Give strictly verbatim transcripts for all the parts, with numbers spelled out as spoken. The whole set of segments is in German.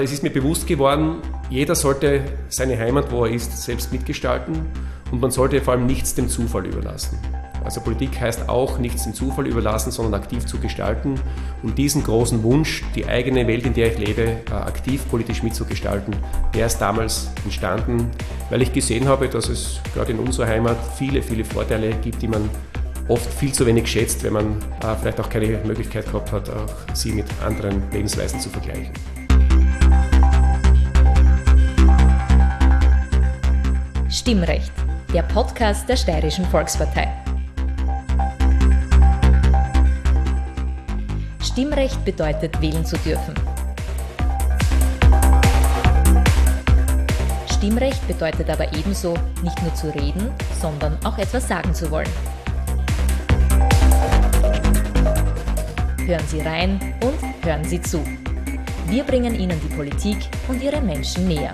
Es ist mir bewusst geworden, jeder sollte seine Heimat, wo er ist, selbst mitgestalten und man sollte vor allem nichts dem Zufall überlassen. Also Politik heißt auch, nichts dem Zufall überlassen, sondern aktiv zu gestalten und diesen großen Wunsch, die eigene Welt, in der ich lebe, aktiv politisch mitzugestalten, der ist damals entstanden, weil ich gesehen habe, dass es gerade in unserer Heimat viele, viele Vorteile gibt, die man oft viel zu wenig schätzt, wenn man äh, vielleicht auch keine Möglichkeit gehabt hat, auch sie mit anderen Lebensweisen zu vergleichen. Stimmrecht, der Podcast der Steirischen Volkspartei. Stimmrecht bedeutet, wählen zu dürfen. Stimmrecht bedeutet aber ebenso, nicht nur zu reden, sondern auch etwas sagen zu wollen. Hören Sie rein und hören Sie zu. Wir bringen Ihnen die Politik und ihre Menschen näher.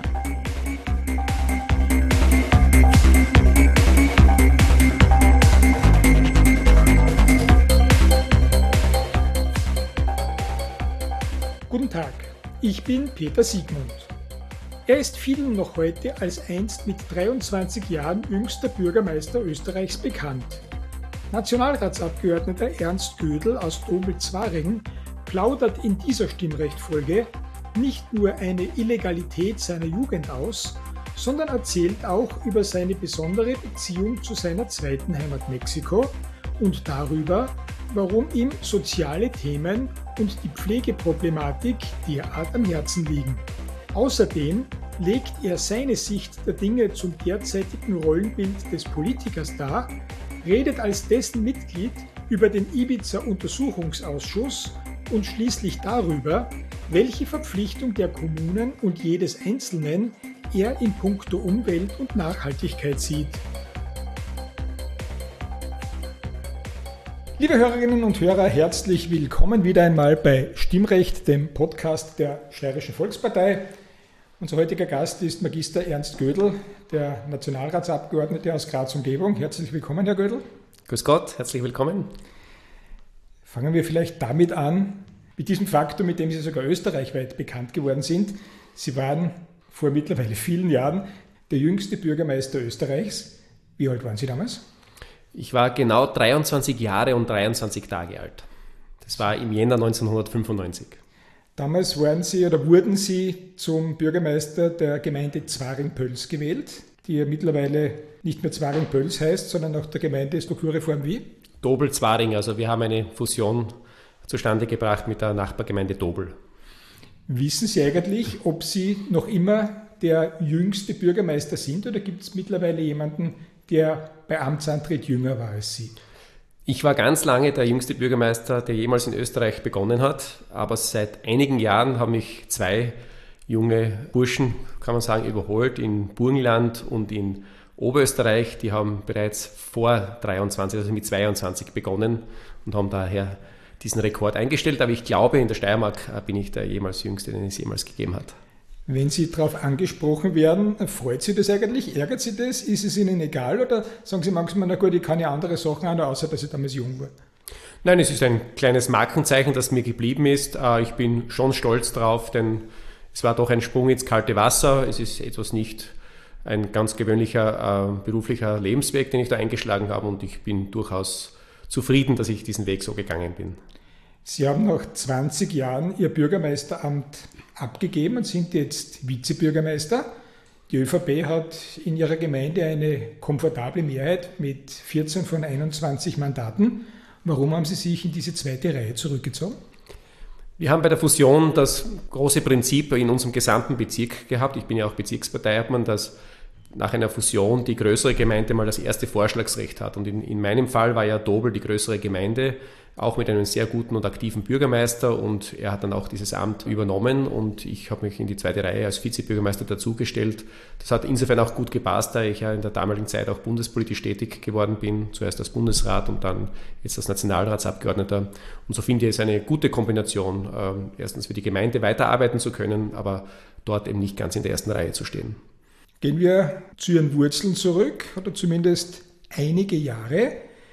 Guten Tag, ich bin Peter Siegmund. Er ist vielen noch heute als einst mit dreiundzwanzig Jahren jüngster Bürgermeister Österreichs bekannt. Nationalratsabgeordneter Ernst Gödel aus Dobel-Zwaring plaudert in dieser Stimmrechtfolge nicht nur eine Illegalität seiner Jugend aus, sondern erzählt auch über seine besondere Beziehung zu seiner zweiten Heimat Mexiko und darüber, warum ihm soziale Themen und die Pflegeproblematik derart am Herzen liegen. Außerdem legt er seine Sicht der Dinge zum derzeitigen Rollenbild des Politikers dar, redet als dessen Mitglied über den Ibiza-Untersuchungsausschuss und schließlich darüber, welche Verpflichtung der Kommunen und jedes Einzelnen er in puncto Umwelt und Nachhaltigkeit sieht. Liebe Hörerinnen und Hörer, herzlich willkommen wieder einmal bei Stimmrecht, dem Podcast der Steirischen Volkspartei. Unser heutiger Gast ist Magister Ernst Gödel, der Nationalratsabgeordnete aus Graz-Umgebung. Herzlich willkommen, Herr Gödel. Grüß Gott, herzlich willkommen. Fangen wir vielleicht damit an, mit diesem Faktor, mit dem Sie sogar österreichweit bekannt geworden sind. Sie waren vor mittlerweile vielen Jahren der jüngste Bürgermeister Österreichs. Wie alt waren Sie damals? Ich war genau dreiundzwanzig Jahre und dreiundzwanzig Tage alt. Das war im Jänner neunzehnhundertfünfundneunzig. Damals waren Sie oder wurden Sie zum Bürgermeister der Gemeinde Zwaring-Pöls gewählt, die ja mittlerweile nicht mehr Zwaring-Pöls heißt, sondern auch der Gemeindestrukturreform wie? Dobel-Zwaring, also wir haben eine Fusion zustande gebracht mit der Nachbargemeinde Dobel. Wissen Sie eigentlich, ob Sie noch immer der jüngste Bürgermeister sind oder gibt es mittlerweile jemanden, der bei Amtsantritt jünger war als Sie? Ich war ganz lange der jüngste Bürgermeister, der jemals in Österreich begonnen hat, aber seit einigen Jahren haben mich zwei junge Burschen, kann man sagen, überholt in Burgenland und in Oberösterreich. Die haben bereits vor dreiundzwanzig, also mit zweiundzwanzig begonnen und haben daher diesen Rekord eingestellt. Aber ich glaube, in der Steiermark bin ich der jemals jüngste, den es jemals gegeben hat. Wenn Sie darauf angesprochen werden, freut Sie das eigentlich? Ärgert Sie das? Ist es Ihnen egal? Oder sagen Sie manchmal, na gut, ich kann ja andere Sachen auch noch, außer dass ich damals jung war? Nein, es ist ein kleines Markenzeichen, das mir geblieben ist. Ich bin schon stolz drauf, denn es war doch ein Sprung ins kalte Wasser. Es ist etwas nicht ein ganz gewöhnlicher äh, beruflicher Lebensweg, den ich da eingeschlagen habe. Und ich bin durchaus zufrieden, dass ich diesen Weg so gegangen bin. Sie haben nach zwanzig Jahren Ihr Bürgermeisteramt abgegeben und sind jetzt Vizebürgermeister. Die ÖVP hat in ihrer Gemeinde eine komfortable Mehrheit mit vierzehn von einundzwanzig Mandaten. Warum haben Sie sich in diese zweite Reihe zurückgezogen? Wir haben bei der Fusion das große Prinzip in unserem gesamten Bezirk gehabt. Ich bin ja auch Bezirksparteiobmann, dass nach einer Fusion die größere Gemeinde mal das erste Vorschlagsrecht hat. Und in, in meinem Fall war ja Dobel die größere Gemeinde, auch mit einem sehr guten und aktiven Bürgermeister, und er hat dann auch dieses Amt übernommen und ich habe mich in die zweite Reihe als Vizebürgermeister dazugestellt. Das hat insofern auch gut gepasst, da ich ja in der damaligen Zeit auch bundespolitisch tätig geworden bin, zuerst als Bundesrat und dann jetzt als Nationalratsabgeordneter. Und so finde ich es eine gute Kombination, erstens für die Gemeinde weiterarbeiten zu können, aber dort eben nicht ganz in der ersten Reihe zu stehen. Gehen wir zu Ihren Wurzeln zurück, oder zumindest einige Jahre.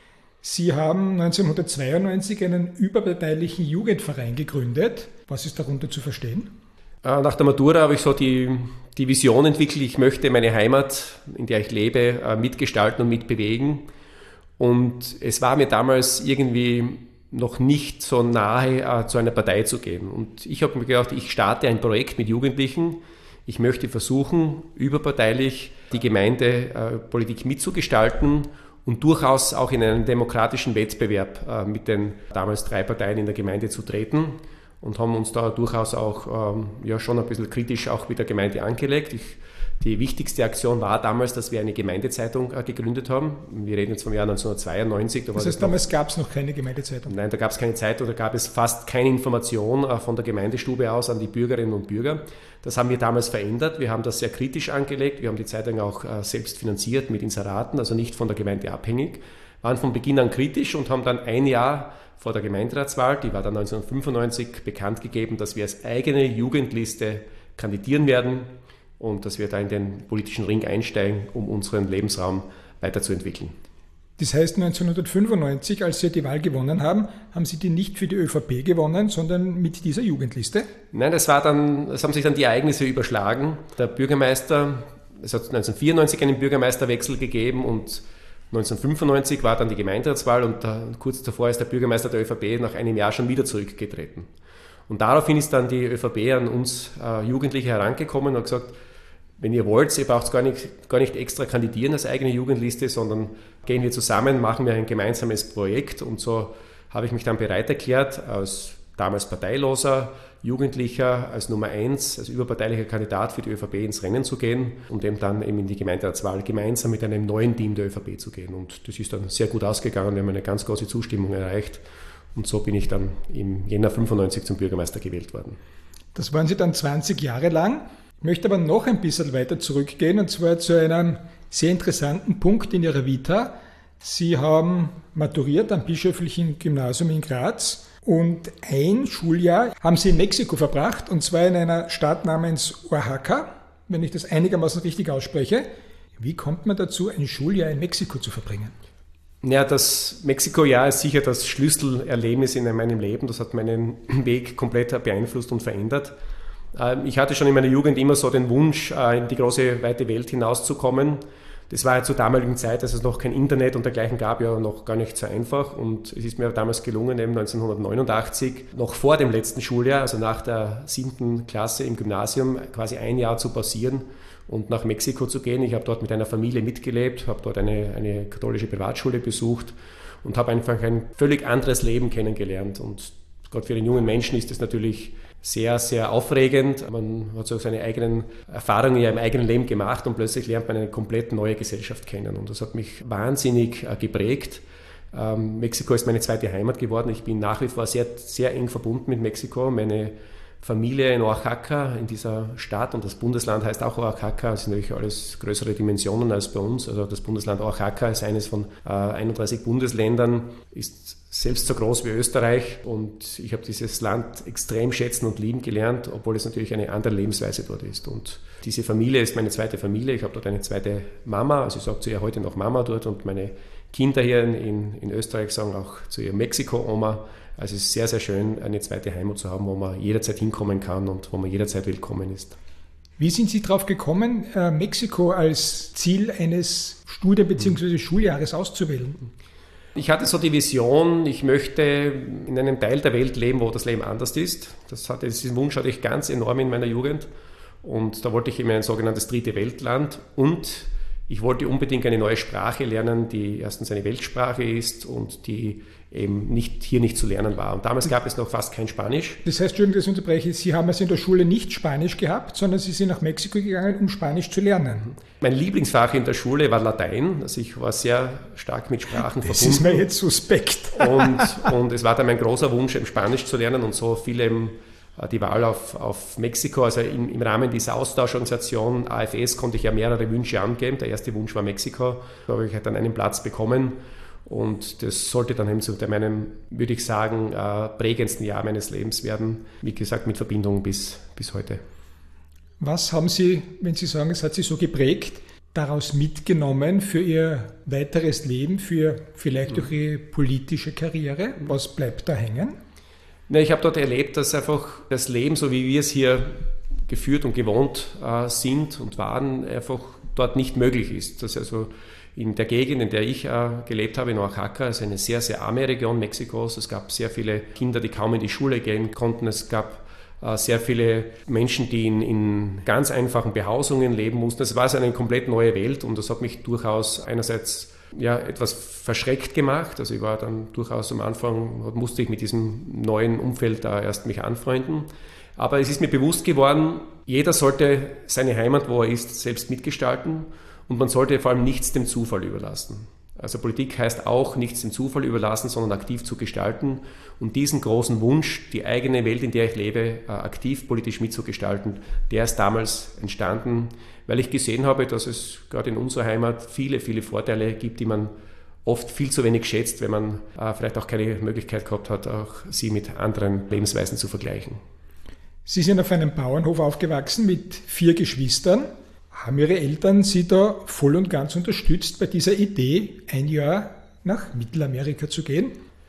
Sie haben neunzehnhundertzweiundneunzig einen überparteilichen Jugendverein gegründet. Was ist darunter zu verstehen? Nach der Matura habe ich so die, die Vision entwickelt, ich möchte meine Heimat, in der ich lebe, mitgestalten und mitbewegen. Und es war mir damals irgendwie noch nicht so nahe, zu einer Partei zu gehen. Und ich habe mir gedacht, ich starte ein Projekt mit Jugendlichen. Ich möchte versuchen, überparteilich die Gemeindepolitik mitzugestalten und durchaus auch in einen demokratischen Wettbewerb mit den damals drei Parteien in der Gemeinde zu treten. Und haben uns da durchaus auch ähm, ja, schon ein bisschen kritisch auch mit der Gemeinde angelegt. Ich, die wichtigste Aktion war damals, dass wir eine Gemeindezeitung äh, gegründet haben. Wir reden jetzt vom Jahr neunzehnhundertzweiundneunzig. Da das heißt, damals gab es noch keine Gemeindezeitung? Nein, da gab es keine Zeitung, da gab es fast keine Information äh, von der Gemeindestube aus an die Bürgerinnen und Bürger. Das haben wir damals verändert. Wir haben das sehr kritisch angelegt. Wir haben die Zeitung auch äh, selbst finanziert mit Inseraten, also nicht von der Gemeinde abhängig. Waren von Beginn an kritisch und haben dann ein Jahr vor der Gemeinderatswahl, die war dann neunzehnhundertfünfundneunzig, bekannt gegeben, dass wir als eigene Jugendliste kandidieren werden und dass wir da in den politischen Ring einsteigen, um unseren Lebensraum weiterzuentwickeln. Das heißt, neunzehnhundertfünfundneunzig, als Sie die Wahl gewonnen haben, haben Sie die nicht für die ÖVP gewonnen, sondern mit dieser Jugendliste? Nein, das war dann, es haben sich dann die Ereignisse überschlagen. Der Bürgermeister, es hat neunzehnhundertvierundneunzig einen Bürgermeisterwechsel gegeben und neunzehnhundertfünfundneunzig war dann die Gemeinderatswahl und da, kurz davor ist der Bürgermeister der ÖVP nach einem Jahr schon wieder zurückgetreten. Und daraufhin ist dann die ÖVP an uns äh, Jugendliche herangekommen und hat gesagt, wenn ihr wollt, ihr braucht gar nicht, gar nicht extra kandidieren als eigene Jugendliste, sondern gehen wir zusammen, machen wir ein gemeinsames Projekt. Und so habe ich mich dann bereit erklärt, als damals parteiloser Jugendlicher, als Nummer eins, als überparteilicher Kandidat für die ÖVP ins Rennen zu gehen und eben dann eben in die Gemeinderatswahl gemeinsam mit einem neuen Team der ÖVP zu gehen. Und das ist dann sehr gut ausgegangen, wir haben eine ganz große Zustimmung erreicht. Und so bin ich dann im Jänner fünfundneunzig zum Bürgermeister gewählt worden. Das waren Sie dann zwanzig Jahre lang. Ich möchte aber noch ein bisschen weiter zurückgehen, und zwar zu einem sehr interessanten Punkt in Ihrer Vita. Sie haben maturiert am Bischöflichen Gymnasium in Graz und ein Schuljahr haben Sie in Mexiko verbracht, und zwar in einer Stadt namens Oaxaca, wenn ich das einigermaßen richtig ausspreche. Wie kommt man dazu, ein Schuljahr in Mexiko zu verbringen? Ja, das Mexiko-Jahr ist sicher das Schlüsselerlebnis in meinem Leben. Das hat meinen Weg komplett beeinflusst und verändert. Ich hatte schon in meiner Jugend immer so den Wunsch, in die große, weite Welt hinauszukommen. Das war ja zur damaligen Zeit, als es noch kein Internet und dergleichen gab, ja noch gar nicht so einfach. Und es ist mir damals gelungen, eben neunzehnhundertneunundachtzig, noch vor dem letzten Schuljahr, also nach der siebten Klasse im Gymnasium, quasi ein Jahr zu pausieren und nach Mexiko zu gehen. Ich habe dort mit einer Familie mitgelebt, habe dort eine, eine katholische Privatschule besucht und habe einfach ein völlig anderes Leben kennengelernt. Und gerade für den jungen Menschen ist das natürlich sehr, sehr aufregend. Man hat so seine eigenen Erfahrungen ja im eigenen Leben gemacht und plötzlich lernt man eine komplett neue Gesellschaft kennen. Und das hat mich wahnsinnig äh, geprägt. Ähm, Mexiko ist meine zweite Heimat geworden. Ich bin nach wie vor sehr, sehr eng verbunden mit Mexiko. Meine Familie in Oaxaca, in dieser Stadt, und das Bundesland heißt auch Oaxaca, das sind natürlich alles größere Dimensionen als bei uns. Also das Bundesland Oaxaca ist eines von äh, einunddreißig Bundesländern, ist selbst so groß wie Österreich, und ich habe dieses Land extrem schätzen und lieben gelernt, obwohl es natürlich eine andere Lebensweise dort ist. Und diese Familie ist meine zweite Familie. Ich habe dort eine zweite Mama, also ich sage zu ihr heute noch Mama dort, und meine Kinder hier in, in Österreich sagen auch zu ihr Mexiko-Oma. Also es ist sehr, sehr schön, eine zweite Heimat zu haben, wo man jederzeit hinkommen kann und wo man jederzeit willkommen ist. Wie sind Sie darauf gekommen, Mexiko als Ziel eines Studien- bzw. Schuljahres auszuwählen? Ich hatte so die Vision, ich möchte in einem Teil der Welt leben, wo das Leben anders ist. Das hatte, diesen Wunsch hatte ich ganz enorm in meiner Jugend. Und da wollte ich eben ein sogenanntes dritte Weltland, und ich wollte unbedingt eine neue Sprache lernen, die erstens eine Weltsprache ist und die eben nicht, hier nicht zu lernen war. Und damals gab es noch fast kein Spanisch. Das heißt, Entschuldigung, dass ich unterbreche, Sie haben also in der Schule nicht Spanisch gehabt, sondern Sie sind nach Mexiko gegangen, um Spanisch zu lernen. Mein Lieblingsfach in der Schule war Latein. Also ich war sehr stark mit Sprachen das verbunden. Das ist mir jetzt suspekt. und, und es war dann mein großer Wunsch, eben Spanisch zu lernen, und so fiel eben die Wahl auf, auf Mexiko. Also im, im Rahmen dieser Austauschorganisation A F S konnte ich ja mehrere Wünsche angeben. Der erste Wunsch war Mexiko. Da habe ich halt dann einen Platz bekommen. Und das sollte dann eben zu meinem, würde ich sagen, äh, prägendsten Jahr meines Lebens werden. Wie gesagt, mit Verbindung bis, bis heute. Was haben Sie, wenn Sie sagen, es hat Sie so geprägt, daraus mitgenommen für Ihr weiteres Leben, für vielleicht auch Ihre politische Karriere? Was bleibt da hängen? Na, ich habe dort erlebt, dass einfach das Leben, so wie wir es hier geführt und gewohnt äh, sind und waren, einfach dort nicht möglich ist. Das also in der Gegend, in der ich äh, gelebt habe, in Oaxaca, ist eine sehr, sehr arme Region Mexikos. Es gab sehr viele Kinder, die kaum in die Schule gehen konnten. Es gab äh, sehr viele Menschen, die in, in ganz einfachen Behausungen leben mussten. Es war also eine komplett neue Welt und das hat mich durchaus einerseits ja, etwas verschreckt gemacht. Also ich war dann durchaus am Anfang, musste ich mit diesem neuen Umfeld da erst mich anfreunden. Aber es ist mir bewusst geworden, jeder sollte seine Heimat, wo er ist, selbst mitgestalten und man sollte vor allem nichts dem Zufall überlassen. Also Politik heißt auch, nichts dem Zufall überlassen, sondern aktiv zu gestalten und diesen großen Wunsch, die eigene Welt, in der ich lebe, aktiv politisch mitzugestalten, der ist damals entstanden, weil ich gesehen habe, dass es gerade in unserer Heimat viele, viele Vorteile gibt, die man oft viel zu wenig schätzt, wenn man vielleicht auch keine Möglichkeit gehabt hat, auch sie mit anderen Lebensweisen zu vergleichen. Sie sind auf einem Bauernhof aufgewachsen mit vier Geschwistern. Haben Ihre Eltern Sie da voll und ganz unterstützt bei dieser Idee, ein Jahr nach Mittelamerika zu gehen?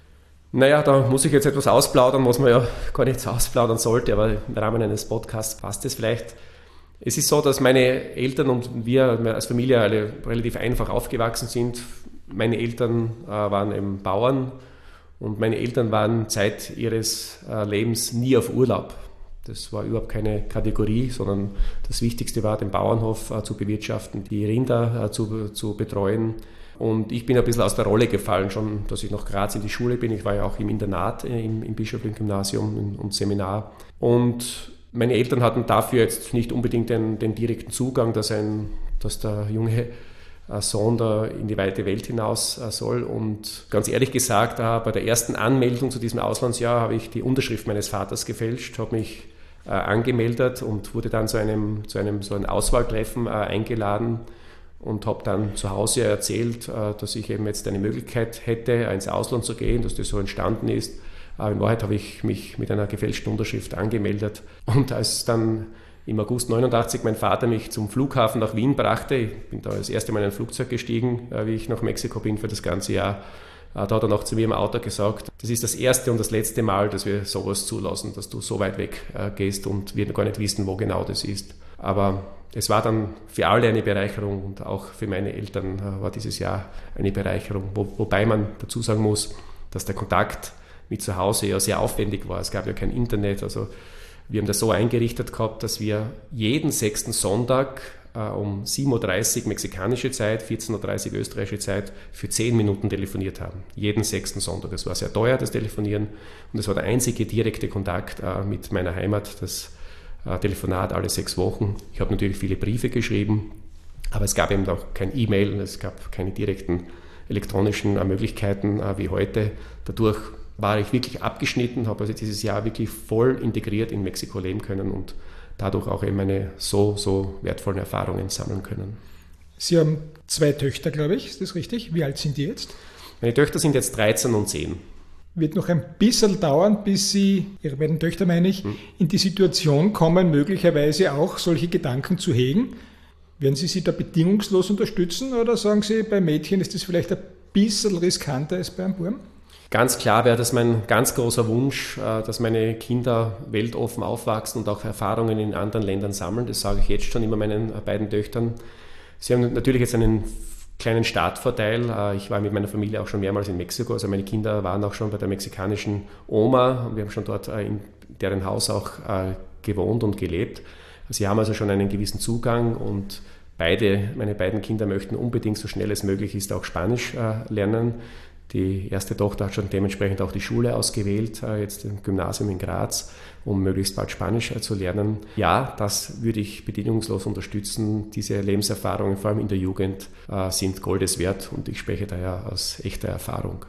Naja, da muss ich jetzt etwas ausplaudern, was man ja gar nicht so ausplaudern sollte, aber im Rahmen eines Podcasts passt es vielleicht. Es ist so, dass meine Eltern und wir als Familie alle relativ einfach aufgewachsen sind. Meine Eltern äh, waren eben Bauern und meine Eltern waren Zeit ihres äh, Lebens nie auf Urlaub. Das war überhaupt keine Kategorie, sondern das Wichtigste war, den Bauernhof äh, zu bewirtschaften, die Rinder äh, zu, zu betreuen. Und ich bin ein bisschen aus der Rolle gefallen, schon, dass ich nach Graz in die Schule bin. Ich war ja auch im Internat, äh, im, im bischöflichen Gymnasium und Seminar. Und meine Eltern hatten dafür jetzt nicht unbedingt den, den direkten Zugang, dass, ein, dass der junge äh, Sohn da in die weite Welt hinaus äh, soll. Und ganz ehrlich gesagt, äh, bei der ersten Anmeldung zu diesem Auslandsjahr habe ich die Unterschrift meines Vaters gefälscht, habe mich Äh, angemeldet und wurde dann zu einem, zu einem so ein Auswahltreffen äh, eingeladen und habe dann zu Hause erzählt, äh, dass ich eben jetzt eine Möglichkeit hätte, ins Ausland zu gehen, dass das so entstanden ist. Aber in Wahrheit habe ich mich mit einer gefälschten Unterschrift angemeldet. Und als dann im August neunundachtzig mein Vater mich zum Flughafen nach Wien brachte, ich bin da das erste Mal in ein Flugzeug gestiegen, äh, wie ich nach Mexiko bin für das ganze Jahr, da hat er noch zu mir im Auto gesagt, das ist das erste und das letzte Mal, dass wir sowas zulassen, dass du so weit weg äh, gehst und wir gar nicht wissen, wo genau das ist. Aber es war dann für alle eine Bereicherung und auch für meine Eltern äh, war dieses Jahr eine Bereicherung. Wo, wobei man dazu sagen muss, dass der Kontakt mit zu Hause ja sehr aufwendig war. Es gab ja kein Internet, also wir haben das so eingerichtet gehabt, dass wir jeden sechsten Sonntag um sieben Uhr dreißig mexikanische Zeit, vierzehn Uhr dreißig österreichische Zeit für zehn Minuten telefoniert haben. Jeden sechsten Sonntag. Es war sehr teuer, das Telefonieren. Und es war der einzige direkte Kontakt äh, mit meiner Heimat, das äh, Telefonat alle sechs Wochen. Ich habe natürlich viele Briefe geschrieben, aber es gab eben auch kein E-Mail und es gab keine direkten elektronischen äh, Möglichkeiten äh, wie heute. Dadurch war ich wirklich abgeschnitten, habe also dieses Jahr wirklich voll integriert in Mexiko leben können und dadurch auch eben meine so, so wertvollen Erfahrungen sammeln können. Sie haben zwei Töchter, glaube ich, ist das richtig? Wie alt sind die jetzt? Meine Töchter sind jetzt dreizehn und zehn. Wird noch ein bisschen dauern, bis Sie, Ihre beiden Töchter meine ich, hm. in die Situation kommen, möglicherweise auch solche Gedanken zu hegen. Werden Sie sie da bedingungslos unterstützen oder sagen Sie, bei Mädchen ist das vielleicht ein bisschen riskanter als bei einem Burm? Ganz klar wäre das mein ganz großer Wunsch, dass meine Kinder weltoffen aufwachsen und auch Erfahrungen in anderen Ländern sammeln. Das sage ich jetzt schon immer meinen beiden Töchtern. Sie haben natürlich jetzt einen kleinen Startvorteil. Ich war mit meiner Familie auch schon mehrmals in Mexiko. Also meine Kinder waren auch schon bei der mexikanischen Oma. Wir haben schon dort in deren Haus auch gewohnt und gelebt. Sie haben also schon einen gewissen Zugang und beide, meine beiden Kinder möchten unbedingt, so schnell es möglich ist, auch Spanisch lernen. Die erste Tochter hat schon dementsprechend auch die Schule ausgewählt, jetzt im Gymnasium in Graz, um möglichst bald Spanisch zu lernen. Ja, das würde ich bedingungslos unterstützen. Diese Lebenserfahrungen, vor allem in der Jugend, sind Goldes wert und ich spreche daher aus echter Erfahrung.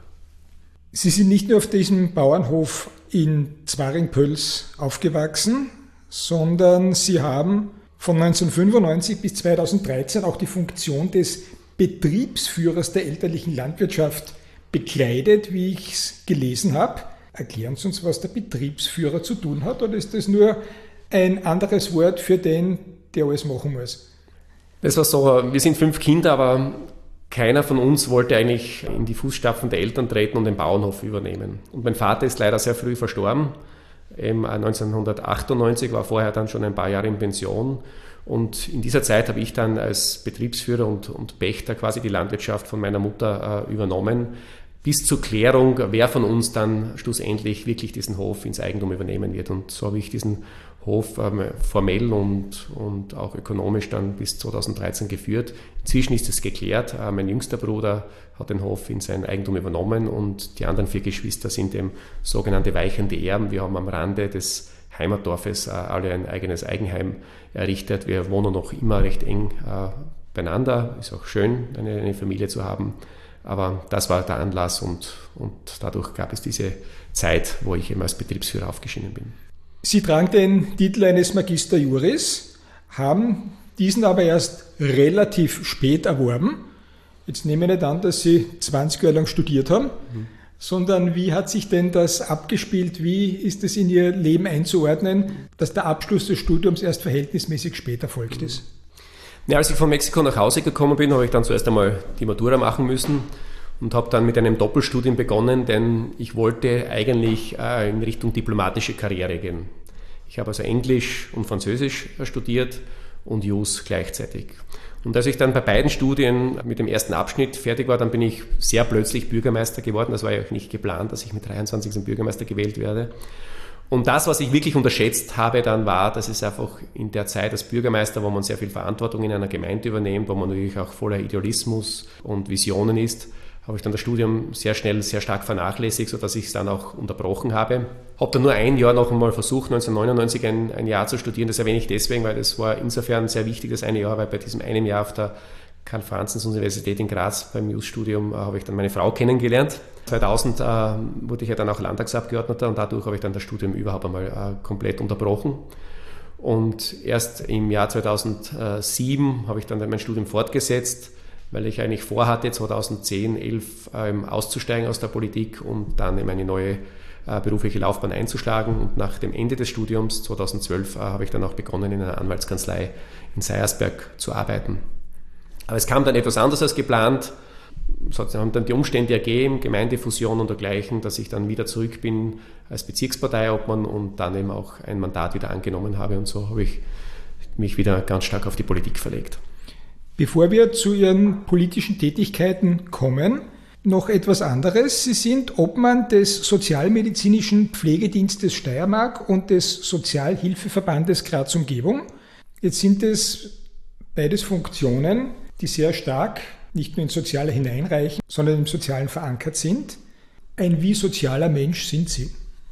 Sie sind nicht nur auf diesem Bauernhof in Zwaring-Pöls aufgewachsen, sondern Sie haben von neunzehnhundertfünfundneunzig bis zweitausenddreizehn auch die Funktion des Betriebsführers der elterlichen Landwirtschaft bekleidet, wie ich es gelesen habe. Erklären Sie uns, was der Betriebsführer zu tun hat, oder ist das nur ein anderes Wort für den, der alles machen muss? Das war so, wir sind fünf Kinder, aber keiner von uns wollte eigentlich in die Fußstapfen der Eltern treten und den Bauernhof übernehmen. Und mein Vater ist leider sehr früh verstorben. neunzehnhundertachtundneunzig, war vorher dann schon ein paar Jahre in Pension. Und in dieser Zeit habe ich dann als Betriebsführer und, und Pächter quasi die Landwirtschaft von meiner Mutter äh, übernommen, bis zur Klärung, wer von uns dann schlussendlich wirklich diesen Hof ins Eigentum übernehmen wird. Und so habe ich diesen Hof ähm, formell und, und auch ökonomisch dann bis zweitausenddreizehn geführt. Inzwischen ist es geklärt. Äh, mein jüngster Bruder hat den Hof in sein Eigentum übernommen und die anderen vier Geschwister sind eben sogenannte weichende Erben. Wir haben am Rande des Heimatdorfes äh, alle ein eigenes Eigenheim errichtet. Wir wohnen noch immer recht eng äh, beieinander. Ist auch schön, eine, eine Familie zu haben. Aber das war der Anlass und, und dadurch gab es diese Zeit, wo ich eben als Betriebsführer aufgeschieden bin. Sie tragen den Titel eines Magister Juris, haben diesen aber erst relativ spät erworben. Jetzt nehme ich nicht an, dass Sie zwanzig Jahre lang studiert haben, mhm. sondern wie hat sich denn das abgespielt? Wie ist es in Ihr Leben einzuordnen, dass der Abschluss des Studiums erst verhältnismäßig spät erfolgt ist? Ja, als ich von Mexiko nach Hause gekommen bin, habe ich dann zuerst einmal die Matura machen müssen und habe dann mit einem Doppelstudium begonnen, denn ich wollte eigentlich äh, in Richtung diplomatische Karriere gehen. Ich habe also Englisch und Französisch studiert und Jus gleichzeitig. Und als ich dann bei beiden Studien mit dem ersten Abschnitt fertig war, dann bin ich sehr plötzlich Bürgermeister geworden. Das war ja auch nicht geplant, dass ich mit dreiundzwanzig zum Bürgermeister gewählt werde. Und das, was ich wirklich unterschätzt habe, dann war, dass es einfach in der Zeit als Bürgermeister, wo man sehr viel Verantwortung in einer Gemeinde übernimmt, wo man natürlich auch voller Idealismus und Visionen ist, habe ich dann das Studium sehr schnell, sehr stark vernachlässigt, sodass ich es dann auch unterbrochen habe. Habe dann nur ein Jahr noch einmal versucht, neunzehnhundertneunundneunzig ein, ein Jahr zu studieren. Das erwähne ich deswegen, weil das war insofern sehr wichtig, das eine Jahr, weil bei diesem einen Jahr auf der Karl-Franzens-Universität in Graz beim Jus-Studium äh, habe ich dann meine Frau kennengelernt. zweitausend äh, wurde ich ja dann auch Landtagsabgeordneter und dadurch habe ich dann das Studium überhaupt einmal äh, komplett unterbrochen. Und erst im Jahr zweitausendsieben habe ich dann mein Studium fortgesetzt, weil ich eigentlich vorhatte, zweitausendzehn, elf ähm, auszusteigen aus der Politik und dann in eine neue äh, berufliche Laufbahn einzuschlagen. Und nach dem Ende des Studiums, zweitausendzwölf, äh, habe ich dann auch begonnen, in einer Anwaltskanzlei in Seiersberg zu arbeiten. Aber es kam dann etwas anders als geplant. Es haben dann die Umstände ergeben, Gemeindefusion und dergleichen, dass ich dann wieder zurück bin als Bezirksparteiobmann und dann eben auch ein Mandat wieder angenommen habe. Und so habe ich mich wieder ganz stark auf die Politik verlegt. Bevor wir zu Ihren politischen Tätigkeiten kommen, noch etwas anderes. Sie sind Obmann des Sozialmedizinischen Pflegedienstes Steiermark und des Sozialhilfeverbandes Graz Umgebung. Jetzt sind es beides Funktionen, die sehr stark nicht nur ins Soziale hineinreichen, sondern im Sozialen verankert sind. Ein wie sozialer Mensch sind Sie?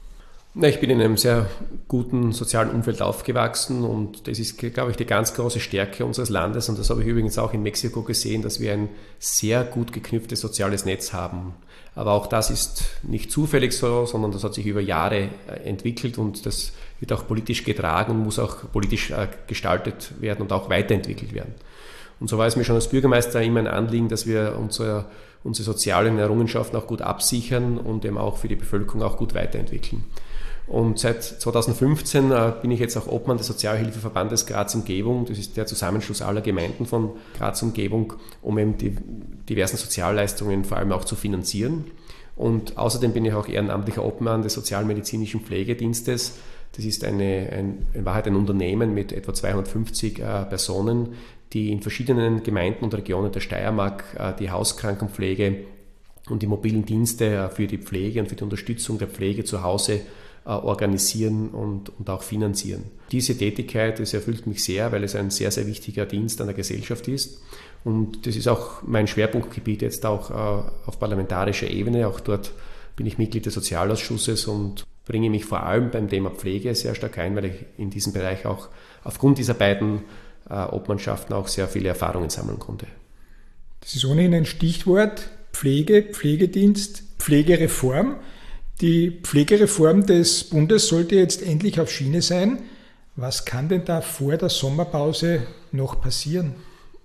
Na, ich bin in einem sehr guten sozialen Umfeld aufgewachsen und das ist, glaube ich, die ganz große Stärke unseres Landes und das habe ich übrigens auch in Mexiko gesehen, dass wir ein sehr gut geknüpftes soziales Netz haben. Aber auch das ist nicht zufällig so, sondern das hat sich über Jahre entwickelt und das wird auch politisch getragen und muss auch politisch gestaltet werden und auch weiterentwickelt werden. Und so war es mir schon als Bürgermeister immer ein Anliegen, dass wir unsere, unsere sozialen Errungenschaften auch gut absichern und eben auch für die Bevölkerung auch gut weiterentwickeln. Und seit zweitausendfünfzehn äh, bin ich jetzt auch Obmann des Sozialhilfeverbandes Graz Umgebung. Das ist der Zusammenschluss aller Gemeinden von Graz Umgebung, um eben die diversen Sozialleistungen vor allem auch zu finanzieren. Und außerdem bin ich auch ehrenamtlicher Obmann des Sozialmedizinischen Pflegedienstes. Das ist eine, ein, in Wahrheit ein Unternehmen mit etwa zweihundertfünfzig äh, Personen, die in verschiedenen Gemeinden und Regionen der Steiermark äh, die Hauskrankenpflege und die mobilen Dienste äh, für die Pflege und für die Unterstützung der Pflege zu Hause äh, organisieren und, und auch finanzieren. Diese Tätigkeit, das erfüllt mich sehr, weil es ein sehr, sehr wichtiger Dienst an der Gesellschaft ist. Und das ist auch mein Schwerpunktgebiet jetzt auch äh, auf parlamentarischer Ebene. Auch dort bin ich Mitglied des Sozialausschusses und bringe mich vor allem beim Thema Pflege sehr stark ein, weil ich in diesem Bereich auch aufgrund dieser beiden äh, Obmannschaften auch sehr viele Erfahrungen sammeln konnte. Das ist ohnehin ein Stichwort: Pflege, Pflegedienst, Pflegereform. Die Pflegereform des Bundes sollte jetzt endlich auf Schiene sein. Was kann denn da vor der Sommerpause noch passieren?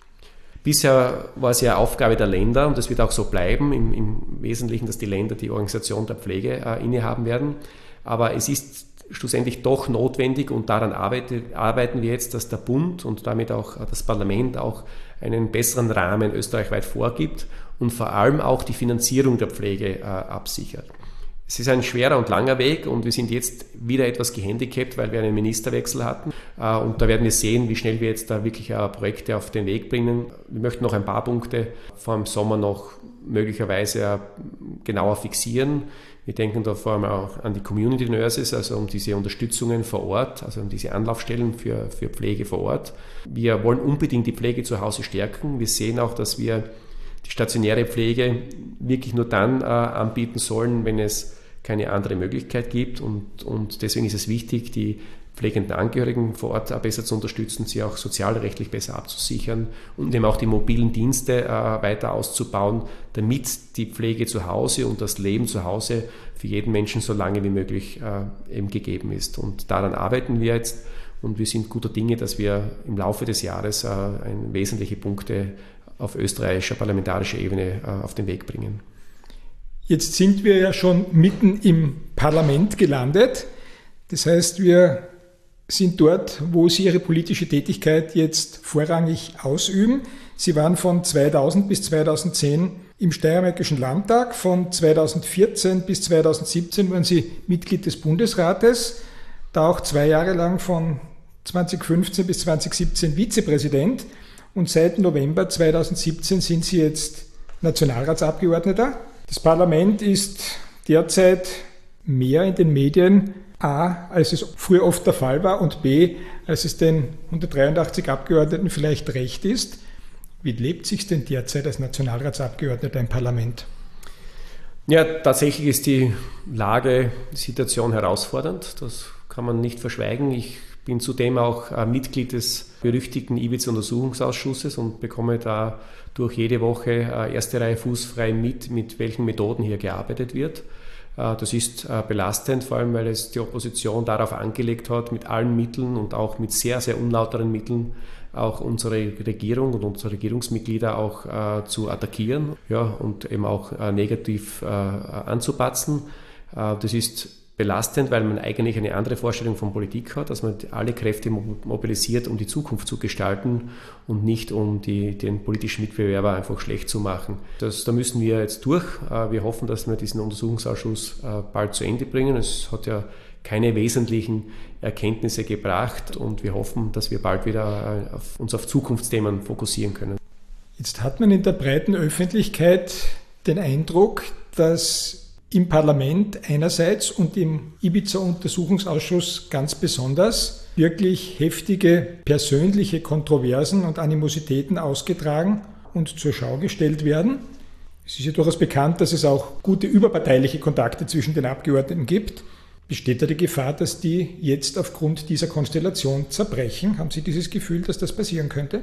Bisher war es ja Aufgabe der Länder und das wird auch so bleiben, im, im Wesentlichen, dass die Länder die Organisation der Pflege äh, innehaben werden. Aber es ist schlussendlich doch notwendig und daran arbeite, arbeiten wir jetzt, dass der Bund und damit auch das Parlament auch einen besseren Rahmen österreichweit vorgibt und vor allem auch die Finanzierung der Pflege äh, absichert. Es ist ein schwerer und langer Weg und wir sind jetzt wieder etwas gehandicapt, weil wir einen Ministerwechsel hatten. Und da werden wir sehen, wie schnell wir jetzt da wirklich Projekte auf den Weg bringen. Wir möchten noch ein paar Punkte vor dem Sommer noch möglicherweise genauer fixieren. Wir denken da vor allem auch an die Community Nurses, also um diese Unterstützungen vor Ort, also um diese Anlaufstellen für, für Pflege vor Ort. Wir wollen unbedingt die Pflege zu Hause stärken. Wir sehen auch, dass wir die stationäre Pflege wirklich nur dann äh, anbieten sollen, wenn es keine andere Möglichkeit gibt. Und, und deswegen ist es wichtig, die pflegenden Angehörigen vor Ort besser zu unterstützen, sie auch sozialrechtlich besser abzusichern und eben auch die mobilen Dienste äh, weiter auszubauen, damit die Pflege zu Hause und das Leben zu Hause für jeden Menschen so lange wie möglich äh, eben gegeben ist. Und daran arbeiten wir jetzt und wir sind guter Dinge, dass wir im Laufe des Jahres äh, ein, wesentliche Punkte auf österreichischer parlamentarischer Ebene äh, auf den Weg bringen. Jetzt sind wir ja schon mitten im Parlament gelandet. Das heißt, wir sind dort, wo Sie Ihre politische Tätigkeit jetzt vorrangig ausüben. Sie waren von zweitausend bis zweitausendzehn im Steiermärkischen Landtag. Von zweitausendvierzehn bis zweitausendsiebzehn waren Sie Mitglied des Bundesrates, da auch zwei Jahre lang von zweitausendfünfzehn bis zweitausendsiebzehn Vizepräsident. Und seit November zweitausendsiebzehn sind Sie jetzt Nationalratsabgeordneter. Das Parlament ist derzeit mehr in den Medien, A, als es früher oft der Fall war und B, als es den hundertdreiundachtzig Abgeordneten vielleicht recht ist. Wie lebt sich denn derzeit als Nationalratsabgeordneter im Parlament? Ja, tatsächlich ist die Lage, die Situation herausfordernd. Das kann man nicht verschweigen. Ich bin zudem auch Mitglied des berüchtigten Ibiza-Untersuchungsausschusses und bekomme da durch jede Woche erste Reihe fußfrei mit, mit welchen Methoden hier gearbeitet wird. Das ist belastend, vor allem weil es die Opposition darauf angelegt hat, mit allen Mitteln und auch mit sehr, sehr unlauteren Mitteln auch unsere Regierung und unsere Regierungsmitglieder auch äh, zu attackieren, ja, und eben auch äh, negativ äh, anzupatzen. Äh, das ist belastend, weil man eigentlich eine andere Vorstellung von Politik hat, dass man alle Kräfte mobilisiert, um die Zukunft zu gestalten und nicht um die, den politischen Mitbewerber einfach schlecht zu machen. Das, da müssen wir jetzt durch. Wir hoffen, dass wir diesen Untersuchungsausschuss bald zu Ende bringen. Es hat ja keine wesentlichen Erkenntnisse gebracht und wir hoffen, dass wir bald wieder auf, uns auf Zukunftsthemen fokussieren können. Jetzt hat man in der breiten Öffentlichkeit den Eindruck, dass im Parlament einerseits und im Ibiza-Untersuchungsausschuss ganz besonders wirklich heftige persönliche Kontroversen und Animositäten ausgetragen und zur Schau gestellt werden. Es ist ja durchaus bekannt, dass es auch gute überparteiliche Kontakte zwischen den Abgeordneten gibt. Besteht da die Gefahr, dass die jetzt aufgrund dieser Konstellation zerbrechen? Haben Sie dieses Gefühl, dass das passieren könnte?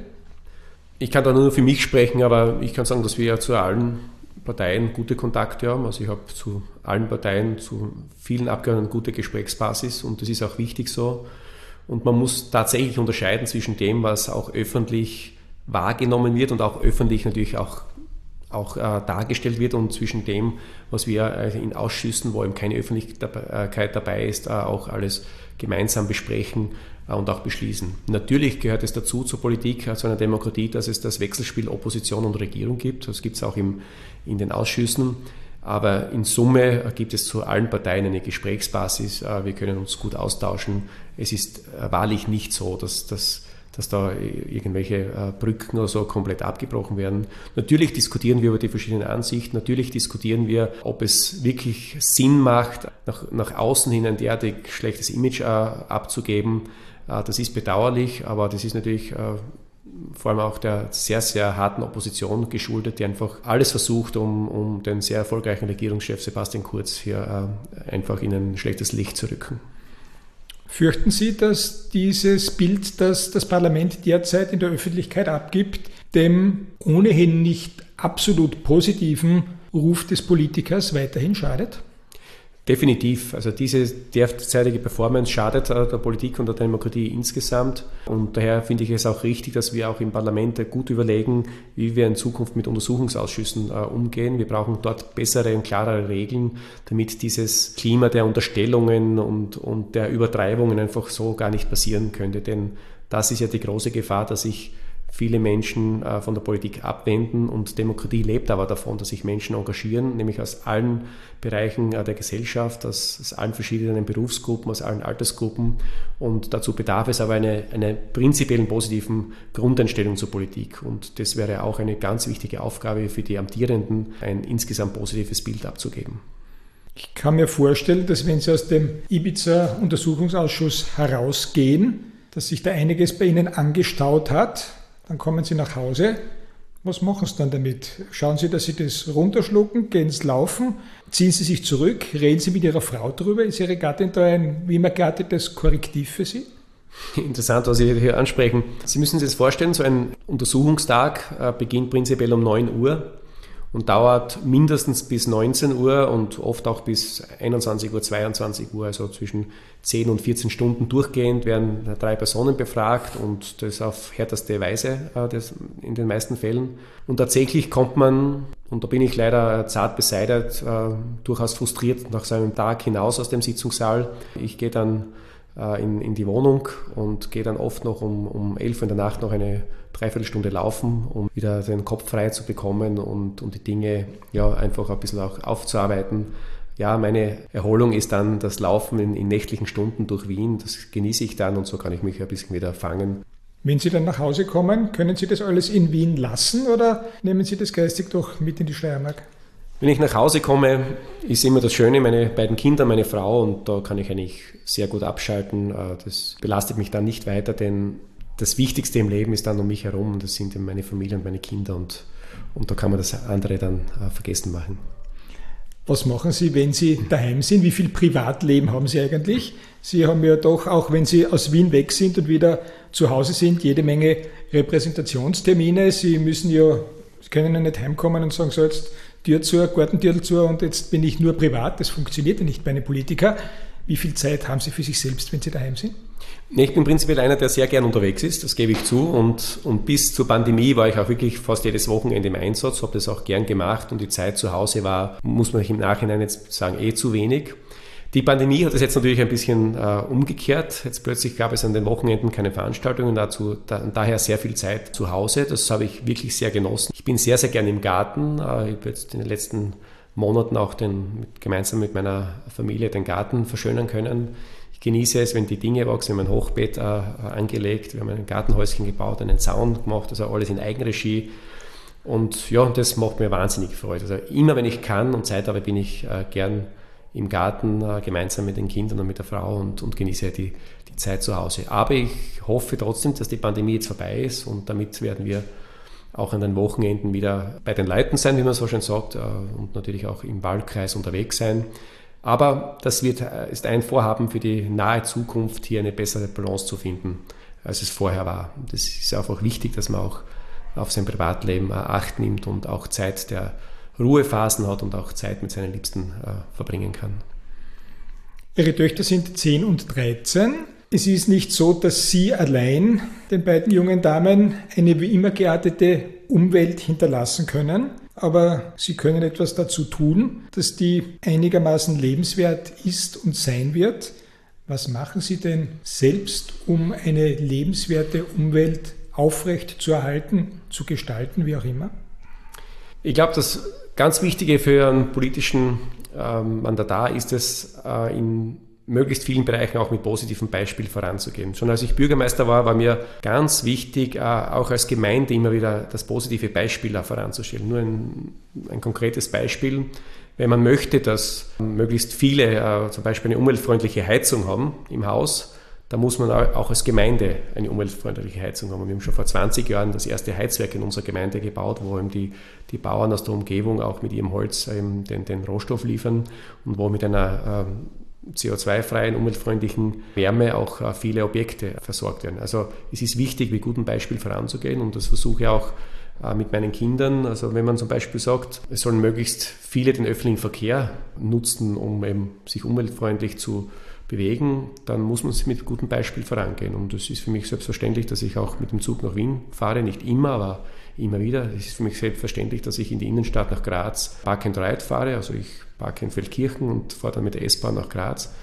Ich kann da nur für mich sprechen, aber ich kann sagen, dass wir ja zu allen Parteien gute Kontakte haben. Also ich habe zu allen Parteien, zu vielen Abgeordneten gute Gesprächsbasis und das ist auch wichtig so. Und man muss tatsächlich unterscheiden zwischen dem, was auch öffentlich wahrgenommen wird und auch öffentlich natürlich auch, auch äh, dargestellt wird und zwischen dem, was wir äh, in Ausschüssen, wo eben keine Öffentlichkeit dabei ist, äh, auch alles gemeinsam besprechen äh, und auch beschließen. Natürlich gehört es dazu zur Politik, äh, zu einer Demokratie, dass es das Wechselspiel Opposition und Regierung gibt. Das gibt es auch im in den Ausschüssen, aber in Summe gibt es zu allen Parteien eine Gesprächsbasis, wir können uns gut austauschen. Es ist wahrlich nicht so, dass, dass, dass da irgendwelche Brücken oder so komplett abgebrochen werden. Natürlich diskutieren wir über die verschiedenen Ansichten, natürlich diskutieren wir, ob es wirklich Sinn macht, nach, nach außen hin ein derartig schlechtes Image abzugeben. Das ist bedauerlich, aber das ist natürlich vor allem auch der sehr, sehr harten Opposition geschuldet, die einfach alles versucht, um, um den sehr erfolgreichen Regierungschef Sebastian Kurz hier äh, einfach in ein schlechtes Licht zu rücken. Fürchten Sie, dass dieses Bild, das das Parlament derzeit in der Öffentlichkeit abgibt, dem ohnehin nicht absolut positiven Ruf des Politikers weiterhin schadet? Definitiv. Also diese derzeitige Performance schadet der Politik und der Demokratie insgesamt. Und daher finde ich es auch richtig, dass wir auch im Parlament gut überlegen, wie wir in Zukunft mit Untersuchungsausschüssen umgehen. Wir brauchen dort bessere und klarere Regeln, damit dieses Klima der Unterstellungen und, und der Übertreibungen einfach so gar nicht passieren könnte. Denn das ist ja die große Gefahr, dass sich viele Menschen äh, von der Politik abwenden und Demokratie lebt aber davon, dass sich Menschen engagieren, nämlich aus allen Bereichen äh, der Gesellschaft, aus, aus allen verschiedenen Berufsgruppen, aus allen Altersgruppen und dazu bedarf es aber einer eine prinzipiellen positiven Grundeinstellung zur Politik und das wäre auch eine ganz wichtige Aufgabe für die Amtierenden, ein insgesamt positives Bild abzugeben. Ich kann mir vorstellen, dass wenn Sie aus dem Ibiza-Untersuchungsausschuss herausgehen, dass sich da einiges bei Ihnen angestaut hat. Dann kommen Sie nach Hause. Was machen Sie dann damit? Schauen Sie, dass Sie das runterschlucken, gehen Sie laufen, ziehen Sie sich zurück, reden Sie mit Ihrer Frau drüber. Ist Ihre Gattin da ein wie immer geartetes Korrektiv für Sie? Interessant, was Sie hier ansprechen. Sie müssen sich das vorstellen, so ein Untersuchungstag äh, beginnt prinzipiell um neun Uhr und dauert mindestens bis neunzehn Uhr und oft auch bis einundzwanzig Uhr, zweiundzwanzig Uhr, also zwischen zehn und vierzehn Stunden durchgehend werden drei Personen befragt und das auf härteste Weise äh, das in den meisten Fällen. Und tatsächlich kommt man, und da bin ich leider zart beseitigt, äh, durchaus frustriert nach so einem Tag hinaus aus dem Sitzungssaal. Ich gehe dann äh, in, in die Wohnung und gehe dann oft noch um, um elf Uhr in der Nacht noch eine Dreiviertelstunde laufen, um wieder den Kopf frei zu bekommen und, und die Dinge ja, einfach ein bisschen auch aufzuarbeiten. Ja, meine Erholung ist dann das Laufen in, in nächtlichen Stunden durch Wien. Das genieße ich dann und so kann ich mich ein bisschen wieder fangen. Wenn Sie dann nach Hause kommen, können Sie das alles in Wien lassen oder nehmen Sie das geistig doch mit in die Steiermark? Wenn ich nach Hause komme, ist immer das Schöne, meine beiden Kinder, meine Frau und da kann ich eigentlich sehr gut abschalten. Das belastet mich dann nicht weiter, denn das Wichtigste im Leben ist dann um mich herum und das sind meine Familie und meine Kinder und, und da kann man das andere dann äh, vergessen machen. Was machen Sie, wenn Sie daheim sind? Wie viel Privatleben haben Sie eigentlich? Sie haben ja doch, auch wenn Sie aus Wien weg sind und wieder zu Hause sind, jede Menge Repräsentationstermine. Sie müssen ja, Sie können ja nicht heimkommen und sagen, so jetzt Tür zu, Gartentür zu und jetzt bin ich nur privat. Das funktioniert ja nicht bei einem Politiker. Wie viel Zeit haben Sie für sich selbst, wenn Sie daheim sind? Ich bin prinzipiell einer, der sehr gern unterwegs ist, das gebe ich zu. Und, und bis zur Pandemie war ich auch wirklich fast jedes Wochenende im Einsatz, habe das auch gern gemacht und die Zeit zu Hause war, muss man im Nachhinein jetzt sagen, eh zu wenig. Die Pandemie hat es jetzt natürlich ein bisschen äh, umgekehrt. Jetzt plötzlich gab es an den Wochenenden keine Veranstaltungen, dazu da, daher sehr viel Zeit zu Hause. Das habe ich wirklich sehr genossen. Ich bin sehr, sehr gern im Garten. Äh, ich habe jetzt in den letzten Monaten auch den, mit, gemeinsam mit meiner Familie den Garten verschönern können. Ich genieße es, wenn die Dinge wachsen. Wir haben ein Hochbeet äh, angelegt, wir haben ein Gartenhäuschen gebaut, einen Zaun gemacht, also alles in Eigenregie. Und ja, das macht mir wahnsinnig Freude. Also immer, wenn ich kann und Zeit habe, bin ich äh, gern im Garten äh, gemeinsam mit den Kindern und mit der Frau und, und genieße die, die Zeit zu Hause. Aber ich hoffe trotzdem, dass die Pandemie jetzt vorbei ist und damit werden wir auch an den Wochenenden wieder bei den Leuten sein, wie man so schön sagt, äh, und natürlich auch im Wahlkreis unterwegs sein. Aber das wird, ist ein Vorhaben für die nahe Zukunft, hier eine bessere Balance zu finden, als es vorher war. Das ist einfach wichtig, dass man auch auf sein Privatleben Acht nimmt und auch Zeit der Ruhephasen hat und auch Zeit mit seinen Liebsten äh, verbringen kann. Ihre Töchter sind zehn und dreizehn. Es ist nicht so, dass Sie allein den beiden jungen Damen eine wie immer geartete Umwelt hinterlassen können. Aber Sie können etwas dazu tun, dass die einigermaßen lebenswert ist und sein wird. Was machen Sie denn selbst, um eine lebenswerte Umwelt aufrecht zu erhalten, zu gestalten, wie auch immer? Ich glaube, das ganz Wichtige für einen politischen ähm, Mandatar ist es, äh, in möglichst vielen Bereichen auch mit positivem Beispiel voranzugehen. Schon als ich Bürgermeister war, war mir ganz wichtig, auch als Gemeinde immer wieder das positive Beispiel voranzustellen. Nur ein, ein konkretes Beispiel. Wenn man möchte, dass möglichst viele zum Beispiel eine umweltfreundliche Heizung haben im Haus, da muss man auch als Gemeinde eine umweltfreundliche Heizung haben. Wir haben schon vor zwanzig Jahren das erste Heizwerk in unserer Gemeinde gebaut, wo eben die, die Bauern aus der Umgebung auch mit ihrem Holz eben den, den Rohstoff liefern und wo mit einer C O zwei freien, umweltfreundlichen Wärme auch äh, viele Objekte versorgt werden. Also es ist wichtig, mit gutem Beispiel voranzugehen und das versuche ich auch äh, mit meinen Kindern. Also wenn man zum Beispiel sagt, es sollen möglichst viele den öffentlichen Verkehr nutzen, um eben sich umweltfreundlich zu bewegen, dann muss man mit gutem Beispiel vorangehen. Und es ist für mich selbstverständlich, dass ich auch mit dem Zug nach Wien fahre, nicht immer, aber immer wieder. Es ist für mich selbstverständlich, dass ich in die Innenstadt nach Graz Park and Ride fahre, also ich parke in Feldkirchen und fahre dann mit der S-Bahn nach Graz.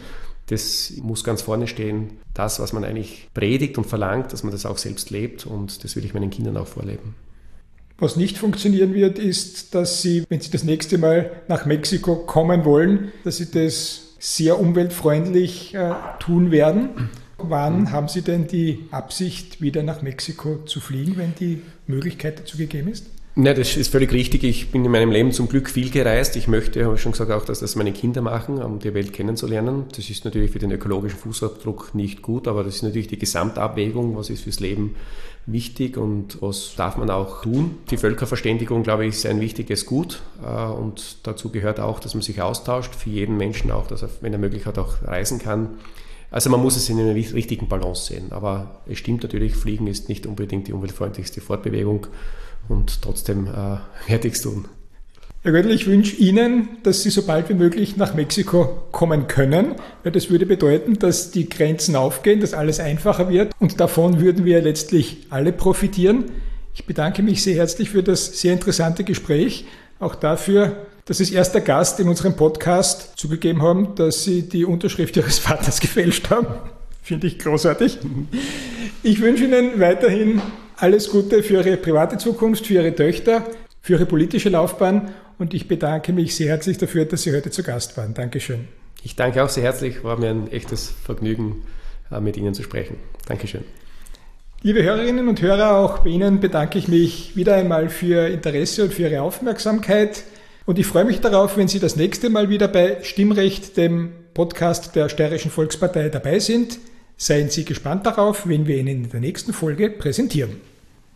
Das muss ganz vorne stehen. Das, was man eigentlich predigt und verlangt, dass man das auch selbst lebt und das will ich meinen Kindern auch vorleben. Was nicht funktionieren wird, ist, dass Sie, wenn Sie das nächste Mal nach Mexiko kommen wollen, dass Sie das sehr umweltfreundlich äh, tun werden. Wann haben Sie denn die Absicht, wieder nach Mexiko zu fliegen, wenn die Möglichkeit dazu gegeben ist? Ja, das ist völlig richtig. Ich bin in meinem Leben zum Glück viel gereist. Ich möchte, habe ich schon gesagt, auch, dass das meine Kinder machen, um die Welt kennenzulernen. Das ist natürlich für den ökologischen Fußabdruck nicht gut, aber das ist natürlich die Gesamtabwägung, was ist fürs Leben wichtig und was darf man auch tun. Die Völkerverständigung, glaube ich, ist ein wichtiges Gut und dazu gehört auch, dass man sich austauscht, für jeden Menschen auch, dass er, wenn er möglich hat, auch reisen kann. Also man muss es in einer richtigen Balance sehen, aber es stimmt natürlich, Fliegen ist nicht unbedingt die umweltfreundlichste Fortbewegung und trotzdem äh, werde ich es tun. Herr Gödel, ich wünsche Ihnen, dass Sie so bald wie möglich nach Mexiko kommen können, weil das würde bedeuten, dass die Grenzen aufgehen, dass alles einfacher wird und davon würden wir letztlich alle profitieren. Ich bedanke mich sehr herzlich für das sehr interessante Gespräch, auch dafür, dass Sie als erster Gast in unserem Podcast zugegeben haben, dass Sie die Unterschrift Ihres Vaters gefälscht haben. Finde ich großartig. Ich wünsche Ihnen weiterhin alles Gute für Ihre private Zukunft, für Ihre Töchter, für Ihre politische Laufbahn und ich bedanke mich sehr herzlich dafür, dass Sie heute zu Gast waren. Dankeschön. Ich danke auch sehr herzlich, war mir ein echtes Vergnügen, mit Ihnen zu sprechen. Dankeschön. Liebe Hörerinnen und Hörer, auch bei Ihnen bedanke ich mich wieder einmal für Ihr Interesse und für Ihre Aufmerksamkeit. Und ich freue mich darauf, wenn Sie das nächste Mal wieder bei Stimmrecht, dem Podcast der Steirischen Volkspartei, dabei sind. Seien Sie gespannt darauf, wen wir Ihnen in der nächsten Folge präsentieren.